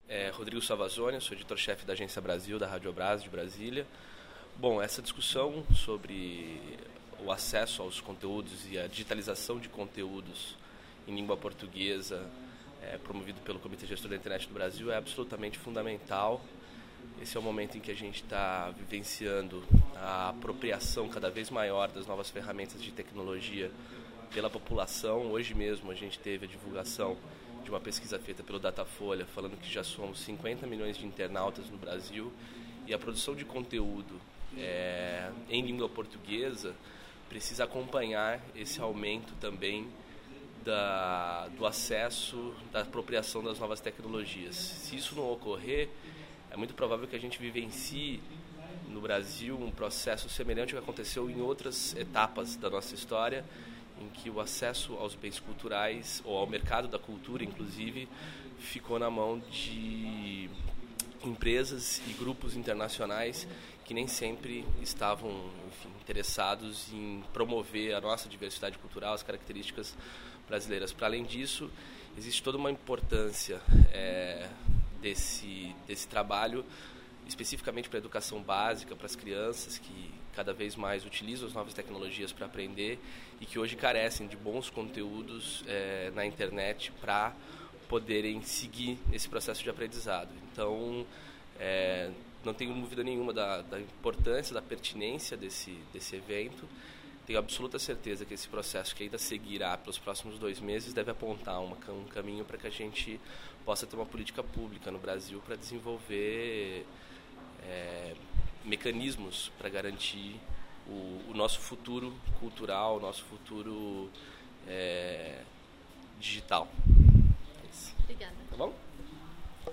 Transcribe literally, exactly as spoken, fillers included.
É, Rodrigo Salvazone, sou editor-chefe da Agência Brasil, da Rádio Brás de Brasília. Bom, essa discussão sobre o acesso aos conteúdos e a digitalização de conteúdos em língua portuguesa, é, promovido pelo Comitê Gestor da Internet do Brasil, é absolutamente fundamental. Esse é o momento em que a gente está vivenciando a apropriação cada vez maior das novas ferramentas de tecnologia pela população. Hoje mesmo a gente teve a divulgação de uma pesquisa feita pelo Datafolha, falando que já somos cinquenta milhões de internautas no Brasil, e a produção de conteúdo é, em língua portuguesa precisa acompanhar esse aumento também da, do acesso, da apropriação das novas tecnologias. Se isso não ocorrer, é muito provável que a gente vivencie no Brasil um processo semelhante ao que aconteceu em outras etapas da nossa história, em que o acesso aos bens culturais, ou ao mercado da cultura, inclusive, ficou na mão de empresas e grupos internacionais que nem sempre estavam, enfim, interessados em promover a nossa diversidade cultural, as características brasileiras. Para além disso, existe toda uma importância é, desse, desse trabalho, especificamente para a educação básica, para as crianças que cada vez mais utilizam as novas tecnologias para aprender e que hoje carecem de bons conteúdos é, na internet para poderem seguir esse processo de aprendizado. Então, é, não tenho dúvida nenhuma da, da importância, da pertinência desse, desse evento. Tenho absoluta certeza que esse processo, que ainda seguirá pelos próximos dois meses, deve apontar uma, um caminho para que a gente possa ter uma política pública no Brasil para desenvolver é, mecanismos para garantir o, o nosso futuro cultural, o nosso futuro é, digital. Obrigada. Tá bom?